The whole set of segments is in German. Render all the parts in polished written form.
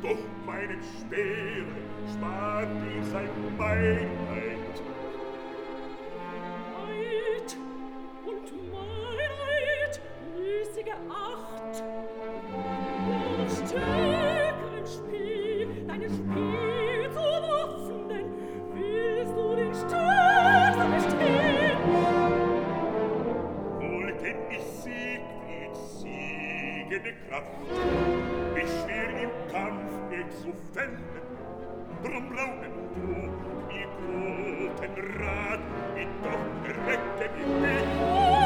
Doch meinen Speer spart dies ein Meinheit. Eid und Meinheit, müßige Acht. Noch stärkeren Spiel, deine Spiel zu waffnen, willst du den Stärksten bestehen? Wohl kenn ich Sieg wie siegende Kraft, wie schwer im Kampf zu fällen, drum Launen und Ruhe, wie guten Rat, wie doch erwecke mich.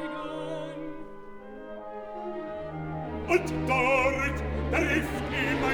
Und dort trifft ihm